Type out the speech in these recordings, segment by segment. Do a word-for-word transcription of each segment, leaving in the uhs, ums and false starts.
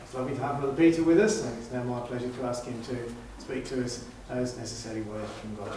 It's lovely to have Brother Peter with us, and it's now my pleasure to ask him to speak to us those necessary words from God.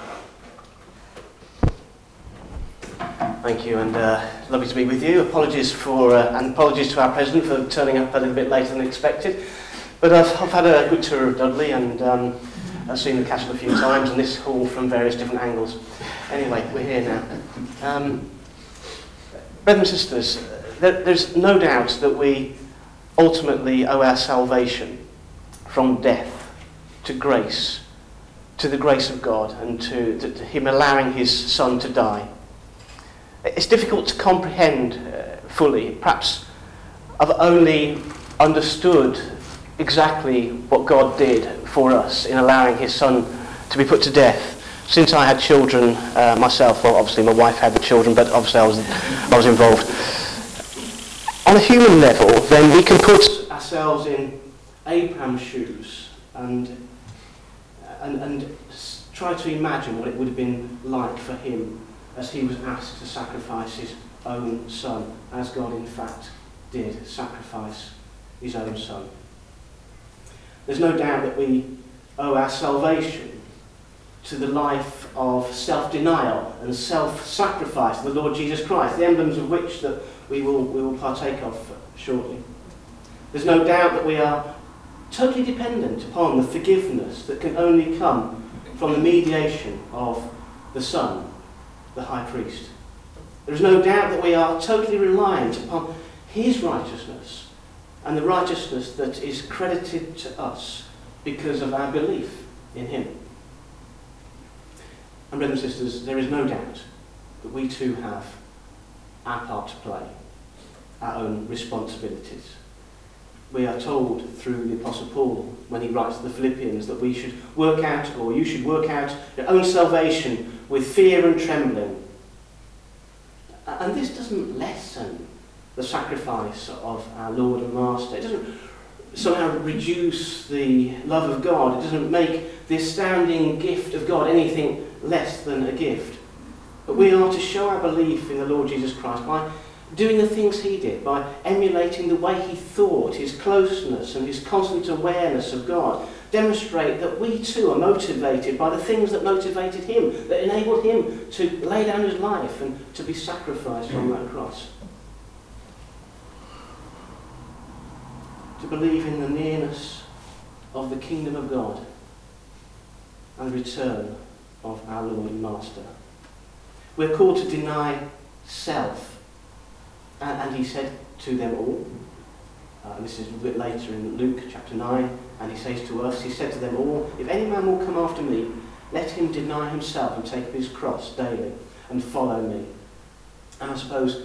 Thank you, and uh, lovely to be with you. Apologies for, uh, and apologies to our president for turning up a little bit later than expected. But I've, I've had a good tour of Dudley, and um, I've seen the castle a few times, and this hall from various different angles. Anyway, we're here now. Um, brothers and sisters, there, there's no doubt that we ultimately owe our salvation from death to grace, to the grace of God, and to, to, to Him allowing His Son to die. It's difficult to comprehend uh, fully. Perhaps I've only understood exactly what God did for us in allowing His Son to be put to death since I had children uh, myself. Well, obviously my wife had the children, but obviously I was, I was involved. On a human level, then we can put ourselves in Abraham's shoes and, and, and try to imagine what it would have been like for him as he was asked to sacrifice his own son, as God in fact did sacrifice his own son. There's no doubt that we owe our salvation to the life of self-denial and self-sacrifice of the Lord Jesus Christ, the emblems of which that we will, we will partake of shortly. There's no doubt that we are totally dependent upon the forgiveness that can only come from the mediation of the Son, the High Priest. There is no doubt that we are totally reliant upon His righteousness and the righteousness that is credited to us because of our belief in Him. And brothers and sisters, there is no doubt that we too have our part to play, our own responsibilities. We are told through the Apostle Paul, when he writes to the Philippians, that we should work out, or you should work out your own salvation with fear and trembling. And this doesn't lessen the sacrifice of our Lord and Master. It doesn't somehow reduce the love of God. It doesn't make the astounding gift of God anything less than a gift. But we are to show our belief in the Lord Jesus Christ by doing the things He did, by emulating the way He thought, His closeness and His constant awareness of God. Demonstrate that we too are motivated by the things that motivated Him, that enabled Him to lay down His life and to be sacrificed on that cross. To believe in the nearness of the kingdom of God and the return of our Lord and Master. We're called to deny self. And, and He said to them all, uh, and this is a bit later in Luke chapter nine, and He says to us, He said to them all, if any man will come after me, let him deny himself and take up his cross daily and follow me. And I suppose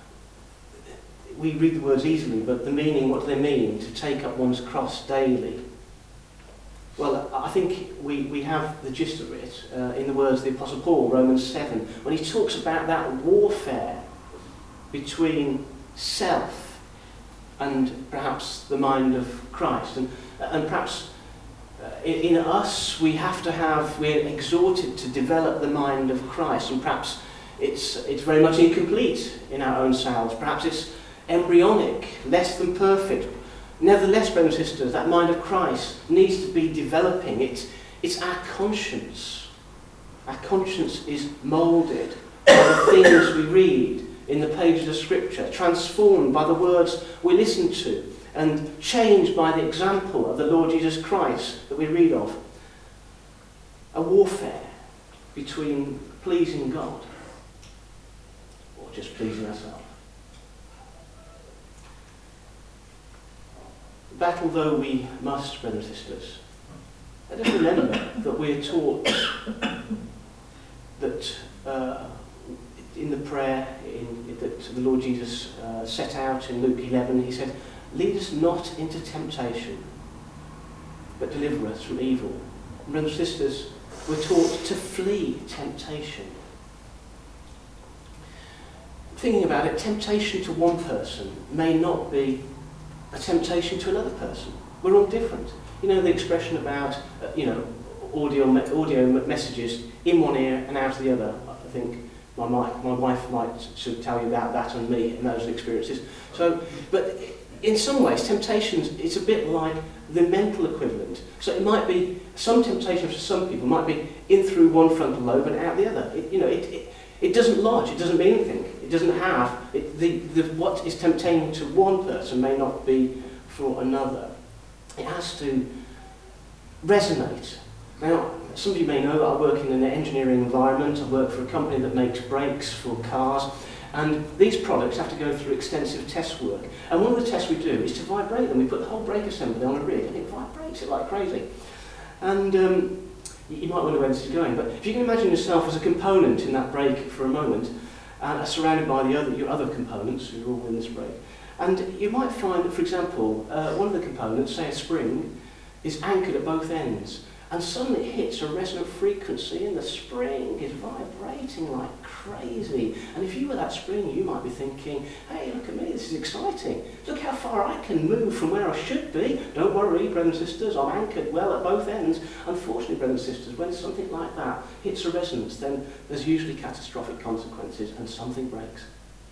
we read the words easily, but the meaning, what do they mean, to take up one's cross daily? Well, I think we, we have the gist of it uh, in the words of the Apostle Paul, Romans seven, when he talks about that warfare between self and perhaps the mind of Christ. And, and perhaps uh, in, in us we have to have, we're exhorted to develop the mind of Christ, and perhaps it's, it's very much incomplete in our own selves. Perhaps it's embryonic, less than perfect. Nevertheless, brothers and sisters, that mind of Christ needs to be developing. It's, it's our conscience. Our conscience is moulded by the things we read in the pages of Scripture, transformed by the words we listen to, and changed by the example of the Lord Jesus Christ that we read of. A warfare between pleasing God or just pleasing ourselves. Battle though we must, brothers and sisters, let us remember that we are taught that uh, in the prayer in, that the Lord Jesus uh, set out in Luke eleven, He said, lead us not into temptation, but deliver us from evil. And brothers and sisters, we're taught to flee temptation. Thinking about it, temptation to one person may not be a temptation to another person. We're all different. You know the expression about, uh, you know, audio me- audio messages in one ear and out of the other. I think My, my, my wife might should tell you about that and me and those experiences. So, but in some ways, temptations is a bit like the mental equivalent. So it might be, some temptations for some people might be in through one frontal lobe and out the other. It, you know, it, it, it doesn't lodge, it doesn't mean anything. It doesn't have, it, the, the, what is tempting to one person may not be for another. It has to resonate. Now, some of you may know that I work in an engineering environment. I work for a company that makes brakes for cars. And these products have to go through extensive test work. And one of the tests we do is to vibrate them. We put the whole brake assembly on a rig and it vibrates it like crazy. And um, you might wonder where this is going, but if you can imagine yourself as a component in that brake for a moment, uh, surrounded by the other, your other components who are all in this brake. And you might find that, for example, uh, one of the components, say a spring, is anchored at both ends. And suddenly it hits a resonant frequency and the spring is vibrating like crazy. And if you were that spring, you might be thinking, hey, look at me, this is exciting. Look how far I can move from where I should be. Don't worry, brothers and sisters, I'm anchored well at both ends. Unfortunately, brothers and sisters, when something like that hits a resonance, then there's usually catastrophic consequences and something breaks.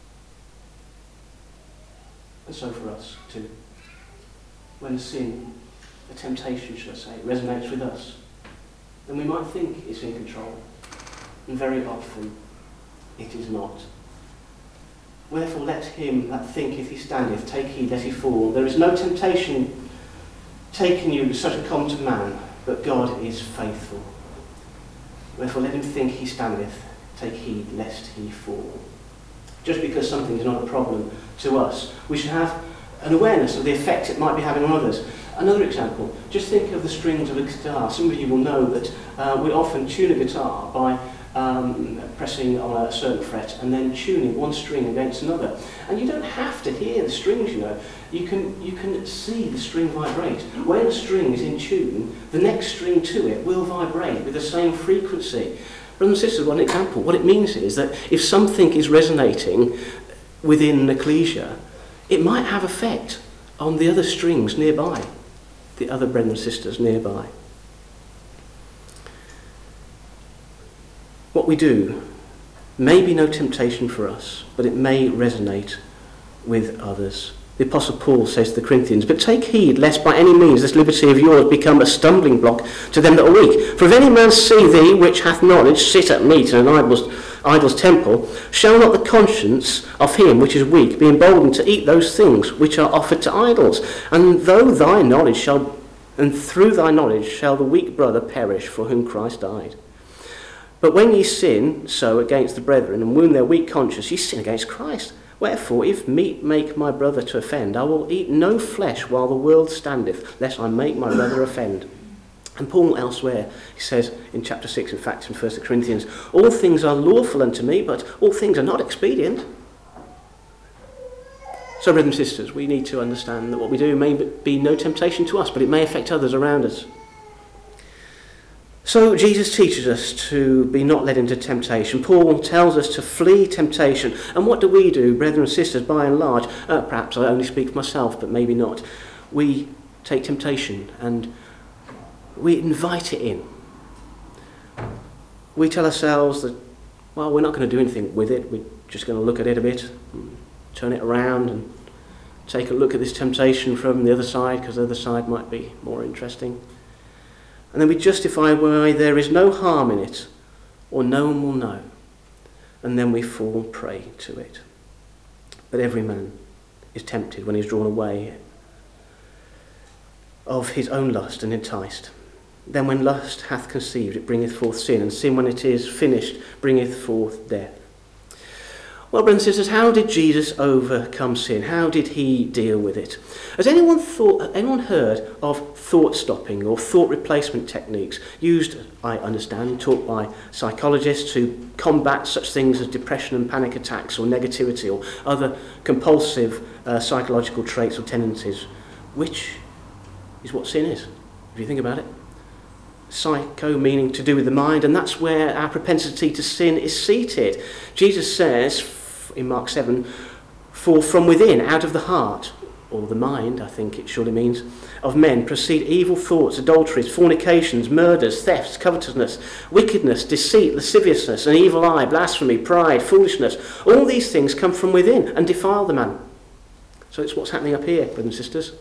And so for us too. When sin, a temptation, should I say, resonates with us, then we might think it's in control. And very often, it is not. Wherefore let him that thinketh he standeth take heed lest he fall. There is no temptation taken you such a come to man, but God is faithful. Wherefore let him think he standeth, take heed lest he fall. Just because something is not a problem to us, we should have an awareness of the effect it might be having on others. Another example, just think of the strings of a guitar. Some of you will know that uh, we often tune a guitar by um, pressing on a certain fret and then tuning one string against another. And you don't have to hear the strings, you know. You can, you can see the string vibrate. When a string is in tune, the next string to it will vibrate with the same frequency. Brothers and sisters, one example. What it means is that if something is resonating within an ecclesia, it might have effect on the other strings nearby, the other brethren and sisters nearby. What we do may be no temptation for us, but it may resonate with others. The Apostle Paul says to the Corinthians, but take heed lest by any means this liberty of yours become a stumbling block to them that are weak. For if any man see thee which hath knowledge sit at meat in an idol's, idol's temple, shall not the conscience of him which is weak be emboldened to eat those things which are offered to idols? And though thy knowledge shall, and through thy knowledge shall the weak brother perish for whom Christ died. But when ye sin so against the brethren and wound their weak conscience, ye sin against Christ. Wherefore, if meat make my brother to offend, I will eat no flesh while the world standeth, lest I make my brother offend. And Paul elsewhere, he says in chapter six, in fact, in First Corinthians, all things are lawful unto me, but all things are not expedient. So, brothers and sisters, we need to understand that what we do may be no temptation to us, but it may affect others around us. So Jesus teaches us to be not led into temptation. Paul tells us to flee temptation. And what do we do, brethren and sisters, by and large? Uh, perhaps I only speak for myself, but maybe not. We take temptation and we invite it in. We tell ourselves that, well, we're not going to do anything with it. We're just going to look at it a bit, and turn it around and take a look at this temptation from the other side, because the other side might be more interesting. And then we justify why there is no harm in it, or no one will know. And then we fall prey to it. But every man is tempted when he is drawn away of his own lust and enticed. Then when lust hath conceived, it bringeth forth sin, and sin when it is finished bringeth forth death. Well, brothers and sisters, how did Jesus overcome sin? How did he deal with it? Has anyone thought, anyone heard of thought stopping or thought replacement techniques used, I understand, taught by psychologists to combat such things as depression and panic attacks or negativity or other compulsive uh, psychological traits or tendencies, which is what sin is, if you think about it. Psycho meaning to do with the mind, and that's where our propensity to sin is seated. Jesus says in Mark seven, for from within, out of the heart, or the mind, I think it surely means, of men proceed evil thoughts, adulteries, fornications, murders, thefts, covetousness, wickedness, deceit, lasciviousness, an evil eye, blasphemy, pride, foolishness. All these things come from within and defile the man. So it's what's happening up here, brothers and sisters.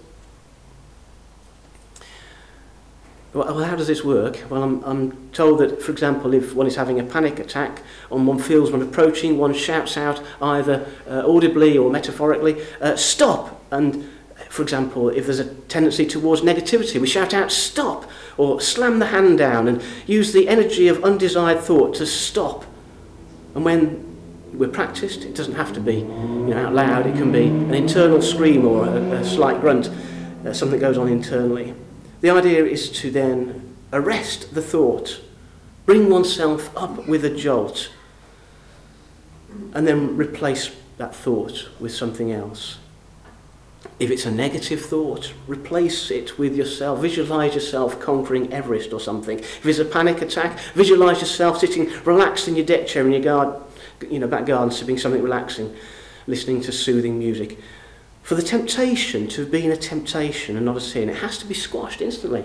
Well, how does this work? Well, I'm, I'm told that, for example, if one is having a panic attack and one feels one approaching, one shouts out either uh, audibly or metaphorically, uh, stop! And, for example, if there's a tendency towards negativity, we shout out stop! Or slam the hand down and use the energy of undesired thought to stop. And when we're practiced, it doesn't have to be, you know, out loud. It can be an internal scream or a, a slight grunt, uh, something goes on internally. The idea is to then arrest the thought, bring oneself up with a jolt, and then replace that thought with something else. If it's a negative thought, replace it with yourself. Visualise yourself conquering Everest or something. If it's a panic attack, visualise yourself sitting relaxed in your deck chair in your garden, you know, back garden, sipping something relaxing, listening to soothing music. For the temptation to have been a temptation and not a sin, it has to be squashed instantly.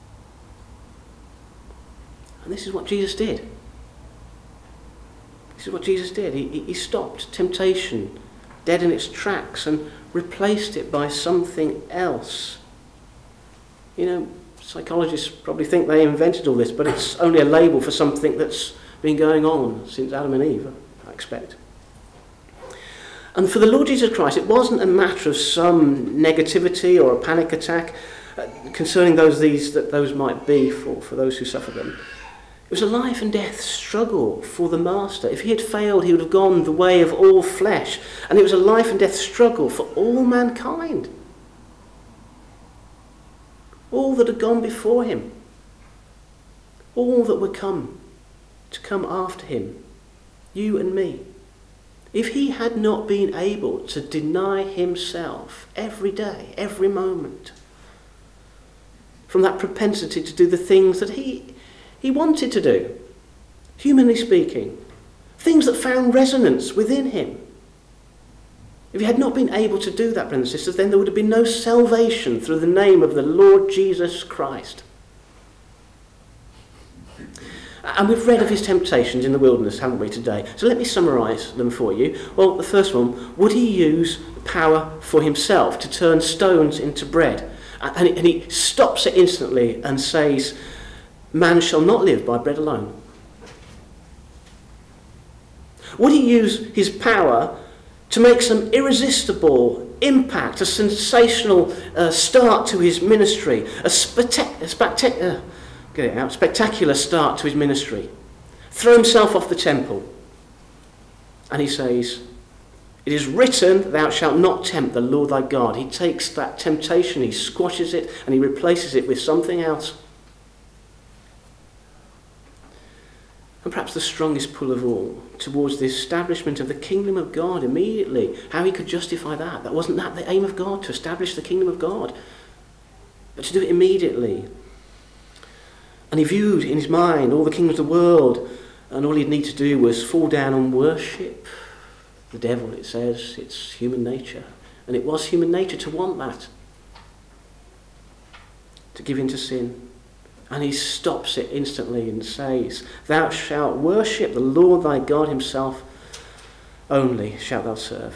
And this is what Jesus did. This is what Jesus did. He, he stopped temptation dead in its tracks and replaced it by something else. You know, psychologists probably think they invented all this, but it's only a label for something that's been going on since Adam and Eve, I expect. And for the Lord Jesus Christ, it wasn't a matter of some negativity or a panic attack uh, concerning those these that those might be for, for those who suffer them. It was a life and death struggle for the Master. If he had failed, he would have gone the way of all flesh. And it was a life and death struggle for all mankind. All that had gone before him. All that would come to come after him. You and me. If he had not been able to deny himself every day, every moment, from that propensity to do the things that he, he wanted to do, humanly speaking, things that found resonance within him. If he had not been able to do that, brothers and sisters, then there would have been no salvation through the name of the Lord Jesus Christ. And we've read of his temptations in the wilderness, haven't we, today? So let me summarise them for you. Well, the first one, would he use power for himself to turn stones into bread? And he stops it instantly and says, man shall not live by bread alone. Would he use his power to make some irresistible impact, a sensational uh, start to his ministry, a spectacular... Spectac- uh, Get it out. Spectacular start to his ministry. Throw himself off the temple. And he says, it is written, thou shalt not tempt the Lord thy God. He takes that temptation, he squashes it, and he replaces it with something else. And perhaps the strongest pull of all, towards the establishment of the kingdom of God immediately. How he could justify that. That wasn't that the aim of God, to establish the kingdom of God. But to do it immediately. And he viewed in his mind all the kingdoms of the world, and all he'd need to do was fall down and worship the devil, it says. It's human nature. And it was human nature to want that, to give in to sin. And he stops it instantly and says, thou shalt worship the Lord thy God himself only shalt thou serve.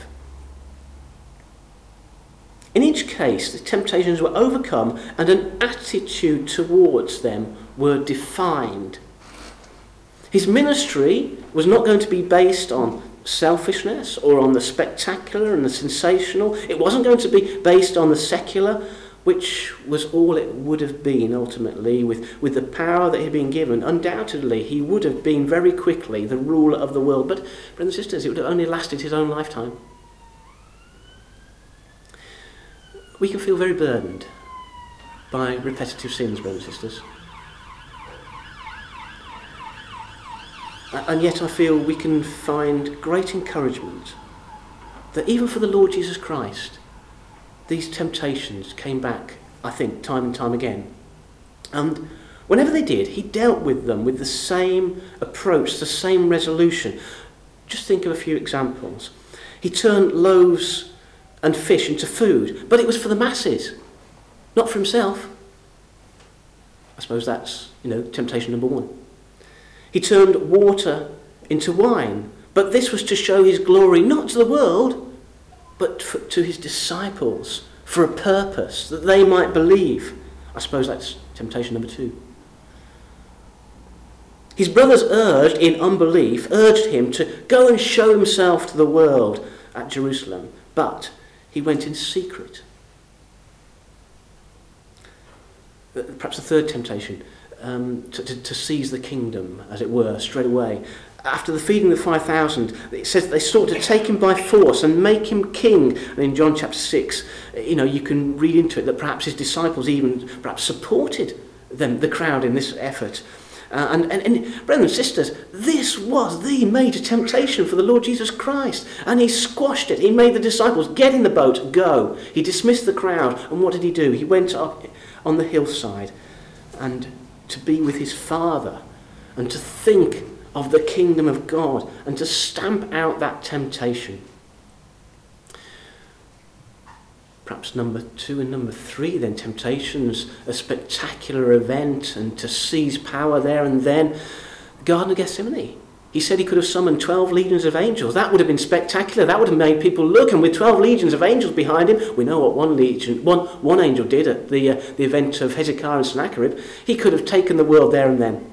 In each case, the temptations were overcome and an attitude towards them were defined. His ministry was not going to be based on selfishness or on the spectacular and the sensational. It wasn't going to be based on the secular, which was all it would have been ultimately with, with the power that he had been given. Undoubtedly, he would have been very quickly the ruler of the world. But, brothers and sisters, it would have only lasted his own lifetime. We can feel very burdened by repetitive sins, brothers and sisters. And yet I feel we can find great encouragement that even for the Lord Jesus Christ, these temptations came back, I think, time and time again. And whenever they did, he dealt with them with the same approach, the same resolution. Just think of a few examples. He turned loaves and fish into food, but it was for the masses, not for himself. I suppose that's, you know, temptation number one. He turned water into wine, but this was to show his glory not to the world, but for, to his disciples for a purpose, that they might believe. I suppose that's temptation number two. His brothers urged, in unbelief, urged him to go and show himself to the world at Jerusalem, but he went in secret. Perhaps the third temptation, um, to, to, to seize the kingdom, as it were, straight away. After the feeding of the five thousand, it says that they sought to take him by force and make him king. And in John chapter six, you know, you can read into it that perhaps his disciples even perhaps supported them, the crowd, in this effort. Uh, and, and, and brothers and sisters, this was the major temptation for the Lord Jesus Christ. And he squashed it. He made the disciples get in the boat, go. He dismissed the crowd. And what did he do? He went up on the hillside and to be with his Father and to think of the kingdom of God and to stamp out that temptation. Perhaps number two and number three then, temptations, a spectacular event and to seize power there and then. Garden of Gethsemane. He said he could have summoned twelve legions of angels. That would have been spectacular. That would have made people look. And with twelve legions of angels behind him, we know what one legion, one, one angel did at the, uh, the event of Hezekiah and Sennacherib. He could have taken the world there and then.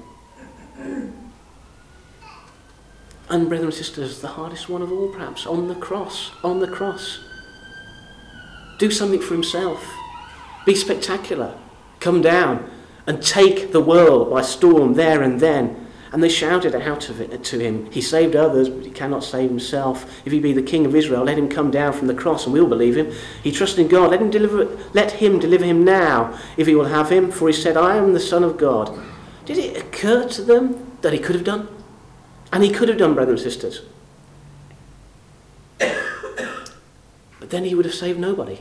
And brothers and sisters, the hardest one of all perhaps, on the cross, on the cross. Do something for himself. Be spectacular. Come down and take the world by storm there and then. And they shouted out of it to him. He saved others, but he cannot save himself. If he be the King of Israel, let him come down from the cross and we'll believe him. He trusted in God. Let him deliver, let him deliver him now, if he will have him. For he said, I am the Son of God. Did it occur to them that he could have done? And he could have done, brothers and sisters. But then he would have saved nobody.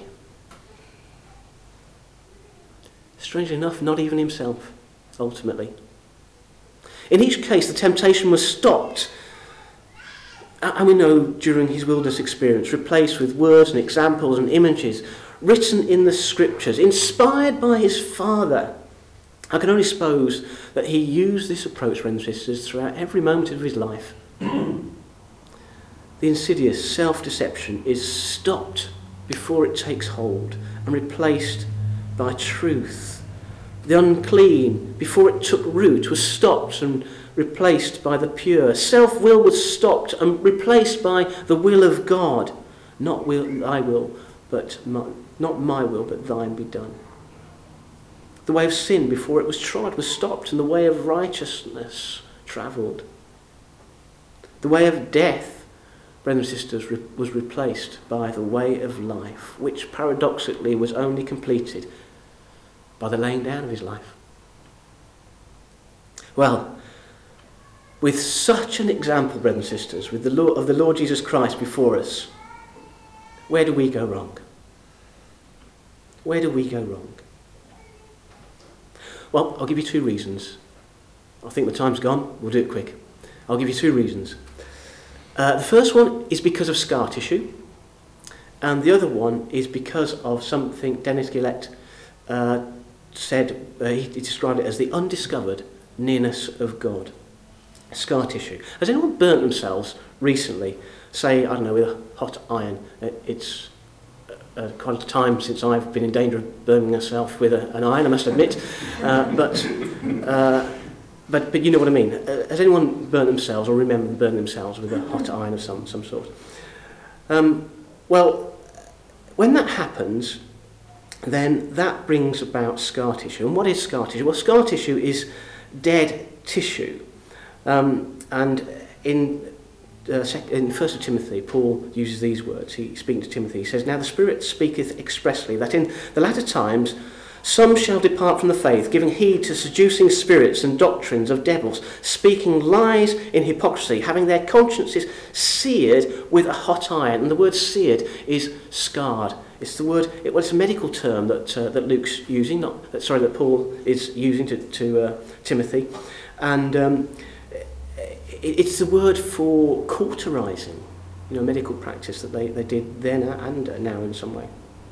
Strangely enough, not even himself, ultimately. In each case, the temptation was stopped. And we know during his wilderness experience, replaced with words and examples and images written in the scriptures, inspired by his Father. I can only suppose that he used this approach, brothers and sisters, throughout every moment of his life. The insidious self-deception is stopped before it takes hold and replaced by truth. The unclean, before it took root, was stopped and replaced by the pure. Self-will was stopped and replaced by the will of God. Not will, thy will, but my, not my will, but thine be done. The way of sin, before it was trod, was stopped, and the way of righteousness travelled. The way of death, brothers and sisters, re- was replaced by the way of life, which paradoxically was only completed by the laying down of his life. Well, with such an example, brothers and sisters, with the Lord, of the Lord Jesus Christ before us, where do we go wrong? Where do we go wrong? Well, I'll give you two reasons. I think the time's gone. We'll do it quick. I'll give you two reasons. Uh, the first one is because of scar tissue, and the other one is because of something Dennis Gillette uh, said. Uh, he, he described it as the undiscovered nearness of God. Scar tissue. Has anyone burnt themselves recently? Say, I don't know, with a hot iron. It's uh, quite a time since I've been in danger of burning myself with a, an iron, I must admit. Uh, but, uh, but but you know what I mean. Uh, has anyone burnt themselves or remember burning themselves with a hot iron of some, some sort? Um, well, when that happens, then that brings about scar tissue. And what is scar tissue? Well, scar tissue is dead tissue. Um, and in uh, in First Timothy, Paul uses these words. He speaking to Timothy, he says, "Now the Spirit speaketh expressly that in the latter times some shall depart from the faith, giving heed to seducing spirits and doctrines of devils, speaking lies in hypocrisy, having their consciences seared with a hot iron." And the word seared is scarred. It's the word. It, well, it's a medical term that uh, that Luke's using, not that, sorry, that Paul is using to to uh, Timothy, and um, it, it's the word for cauterizing, you know, medical practice that they, they did then and now in some way.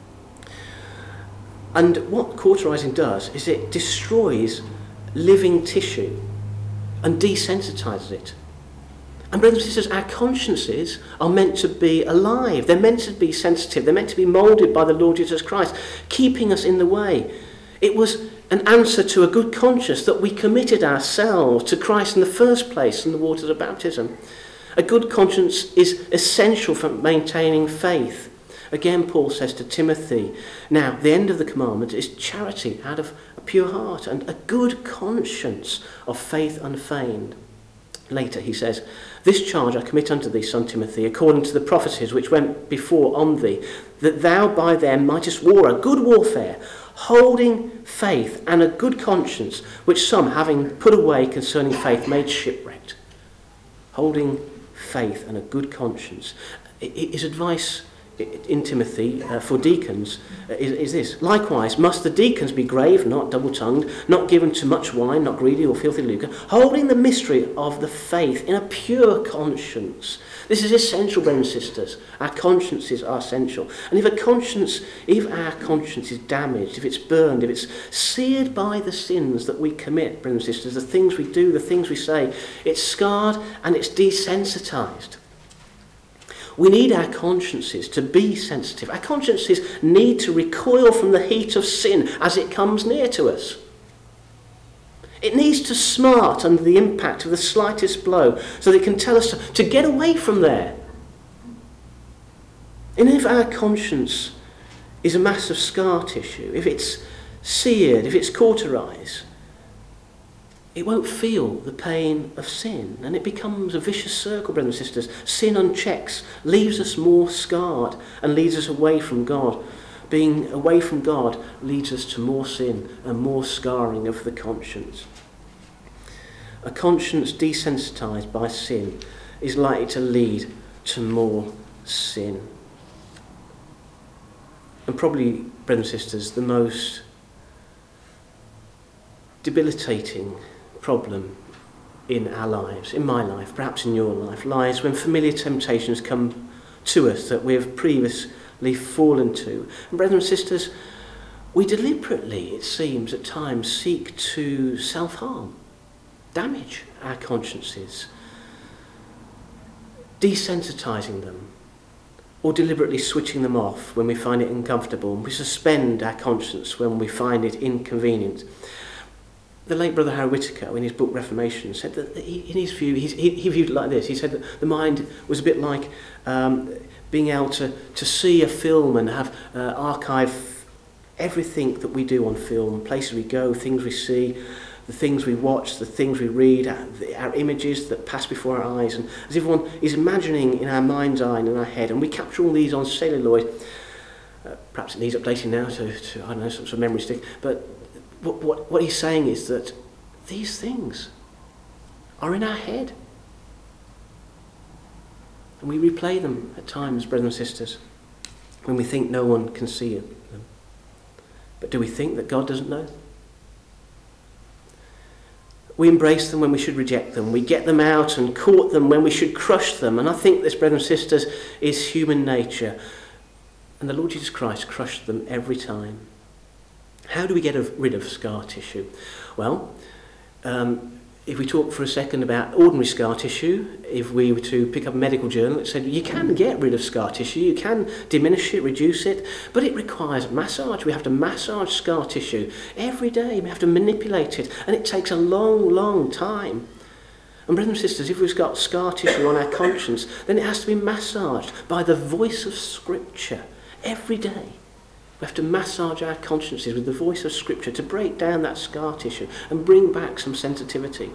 And what cauterizing does is it destroys living tissue and desensitizes it. And brothers and sisters, our consciences are meant to be alive. They're meant to be sensitive. They're meant to be moulded by the Lord Jesus Christ, keeping us in the way. It was an answer to a good conscience that we committed ourselves to Christ in the first place in the waters of baptism. A good conscience is essential for maintaining faith. Again, Paul says to Timothy, now, the end of the commandment is charity out of a pure heart and a good conscience of faith unfeigned. Later he says, this charge I commit unto thee, son Timothy, according to the prophecies which went before on thee, that thou by them mightest war a good warfare, holding faith and a good conscience, which some, having put away concerning faith, made shipwrecked. Holding faith and a good conscience. His advice in Timothy uh, for deacons uh, is, is this. Likewise, must the deacons be grave, not double-tongued, not given to much wine, not greedy or filthy lucre, holding the mystery of the faith in a pure conscience. This is essential, brothers and sisters. Our consciences are essential. And if a conscience, if our conscience is damaged, if it's burned, if it's seared by the sins that we commit, brothers and sisters, the things we do, the things we say, it's scarred and it's desensitised. We need our consciences to be sensitive. Our consciences need to recoil from the heat of sin as it comes near to us. It needs to smart under the impact of the slightest blow so that it can tell us to, to get away from there. And if our conscience is a mass of scar tissue, if it's seared, if it's cauterized, it won't feel the pain of sin, and it becomes a vicious circle, brothers and sisters. Sin unchecked leaves us more scarred and leads us away from God. Being away from God leads us to more sin and more scarring of the conscience. A conscience desensitised by sin is likely to lead to more sin. And probably, brothers and sisters, the most debilitating problem in our lives, in my life, perhaps in your life, lies when familiar temptations come to us that we have previously fallen to. And brothers and sisters, we deliberately, it seems at times, seek to self-harm, damage our consciences, desensitising them, or deliberately switching them off when we find it uncomfortable, and we suspend our conscience when we find it inconvenient. The late Brother Harry Whittaker, in his book Reformation, said that he, in his view, he, he viewed it like this. He said that the mind was a bit like um, being able to, to see a film and have uh, archive everything that we do on film, places we go, things we see, the things we watch, the things we read, our, our images that pass before our eyes, and as everyone is imagining in our mind's eye and in our head, and we capture all these on celluloid. Uh, perhaps it needs updating now to, to I don't know, some sort of memory stick, but What, what, what he's saying is that these things are in our head. And we replay them at times, brothers and sisters, when we think no one can see them. But do we think that God doesn't know? We embrace them when we should reject them. We get them out and court them when we should crush them. And I think this, brothers and sisters, is human nature. And the Lord Jesus Christ crushed them every time. How do we get rid of scar tissue? Well, um, if we talk for a second about ordinary scar tissue, if we were to pick up a medical journal that said you can get rid of scar tissue, you can diminish it, reduce it, but it requires massage. We have to massage scar tissue every day. We have to manipulate it, and it takes a long, long time. And brothers and sisters, if we've got scar tissue on our conscience, then it has to be massaged by the voice of Scripture every day. We have to massage our consciences with the voice of Scripture to break down that scar tissue and bring back some sensitivity.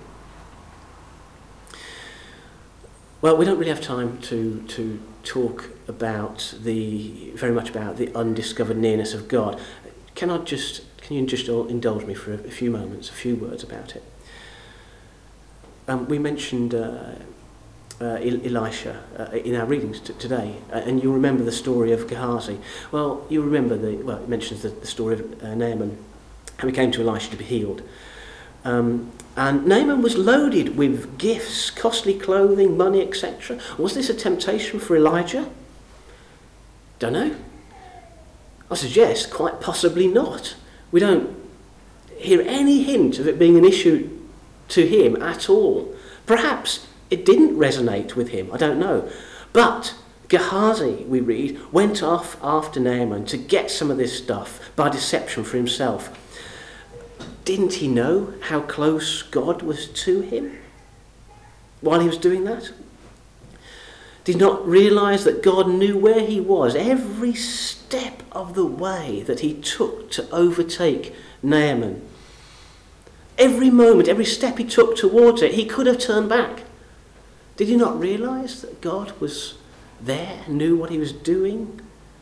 Well, we don't really have time to, to talk about the very much about the undiscovered nearness of God. Can I just can you just indulge me for a, a few moments, a few words about it? Um, we mentioned Uh, Uh, Elisha uh, in our readings t- today, uh, and you'll remember the story of Gehazi. Well, you remember the well, it mentions the, the story of uh, Naaman, how he came to Elisha to be healed. Um, and Naaman was loaded with gifts, costly clothing, money, et cetera. Was this a temptation for Elijah? Don't know. I suggest quite possibly not. We don't hear any hint of it being an issue to him at all. Perhaps it didn't resonate with him. I don't know. But Gehazi, we read, went off after Naaman to get some of this stuff by deception for himself. Didn't he know how close God was to him while he was doing that? Did he not realise that God knew where he was every step of the way that he took to overtake Naaman? Every moment, every step he took towards it, he could have turned back. Did he not realise that God was there, knew what he was doing?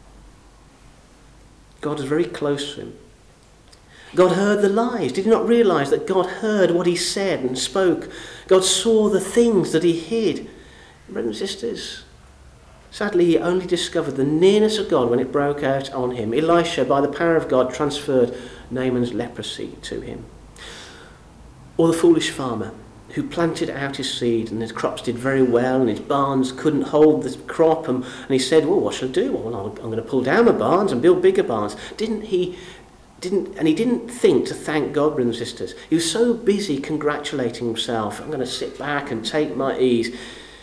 God was very close to him. God heard the lies. Did he not realise that God heard what he said and spoke? God saw the things that he hid. Brothers and sisters, sadly he only discovered the nearness of God when it broke out on him. Elisha, by the power of God, transferred Naaman's leprosy to him. Or the foolish farmer who planted out his seed and his crops did very well and his barns couldn't hold the crop, and, and he said, well, what shall I do? Well, I'm going to pull down my barns and build bigger barns. Didn't he, didn't, and he didn't think to thank God, brothers and sisters. He was so busy congratulating himself, I'm going to sit back and take my ease.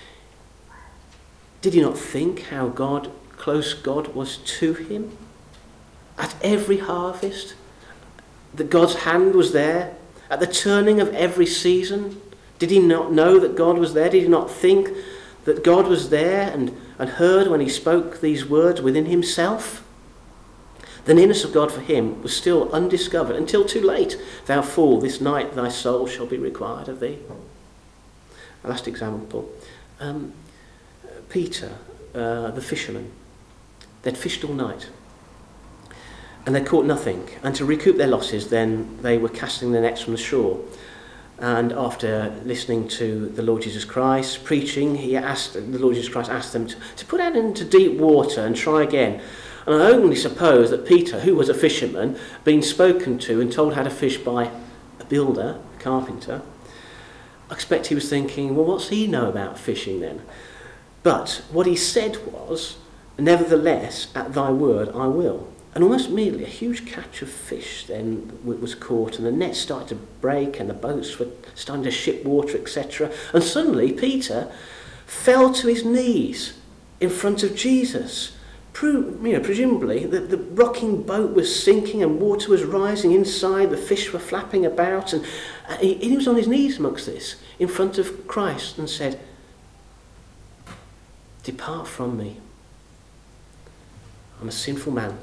Did he not think how God, close God was to him? At every harvest, that God's hand was there. At the turning of every season, did he not know that God was there? Did he not think that God was there and, and heard when he spoke these words within himself? The nearness of God for him was still undiscovered until too late. Thou fool, this night thy soul shall be required of thee. A last example. Um, Peter, uh, the fisherman, they'd fished all night. And they caught nothing. And to recoup their losses, then they were casting their nets from the shore. And after listening to the Lord Jesus Christ preaching, he asked the Lord Jesus Christ asked them to, to put out into deep water and try again. And I only suppose that Peter, who was a fisherman, being spoken to and told how to fish by a builder, a carpenter, I expect he was thinking, well, what's he know about fishing then? But what he said was, nevertheless, at thy word I will. And almost immediately a huge catch of fish then was caught, and the nets started to break and the boats were starting to ship water, et cetera. And suddenly Peter fell to his knees in front of Jesus. Pro- you know, presumably the, the rocking boat was sinking and water was rising inside, the fish were flapping about, and he, he was on his knees amongst this in front of Christ and said, "Depart from me. I'm a sinful man."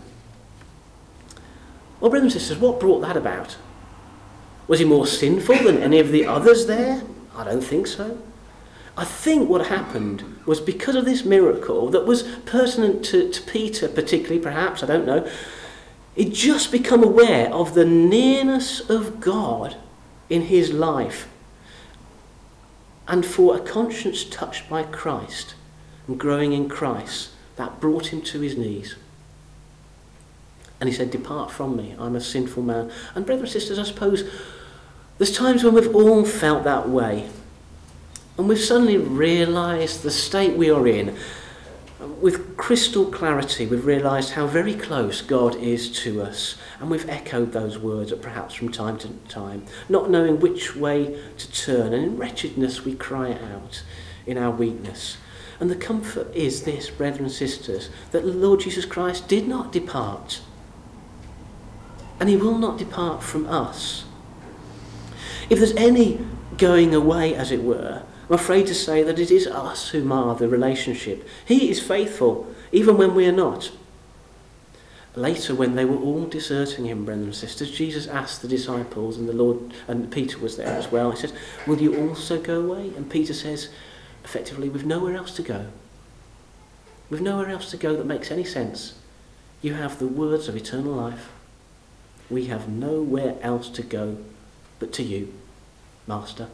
Well, brothers and sisters, what brought that about? Was he more sinful than any of the others there? I don't think so. I think what happened was because of this miracle that was pertinent to, to Peter particularly, perhaps, I don't know, he'd just become aware of the nearness of God in his life. And for a conscience touched by Christ and growing in Christ, that brought him to his knees. And he said, "Depart from me, I'm a sinful man." And brothers and sisters, I suppose there's times when we've all felt that way. And we've suddenly realised the state we are in. With crystal clarity, we've realised how very close God is to us. And we've echoed those words perhaps from time to time, not knowing which way to turn. And in wretchedness we cry out in our weakness. And the comfort is this, brothers and sisters, that the Lord Jesus Christ did not depart. And he will not depart from us. If there's any going away, as it were, I'm afraid to say that it is us who mar the relationship. He is faithful, even when we are not. Later, when they were all deserting him, brothers and sisters, Jesus asked the disciples, and the Lord, and Peter was there as well. He said, "Will you also go away?" And Peter says, effectively, "We've nowhere else to go. We've nowhere else to go that makes any sense. You have the words of eternal life. We have nowhere else to go but to you, Master."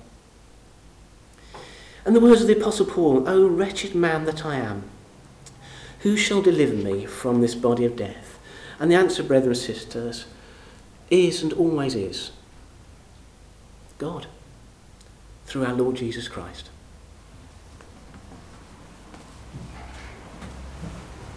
And the words of the Apostle Paul, "O wretched man that I am, who shall deliver me from this body of death?" And the answer, brothers and sisters, is and always is God, through our Lord Jesus Christ.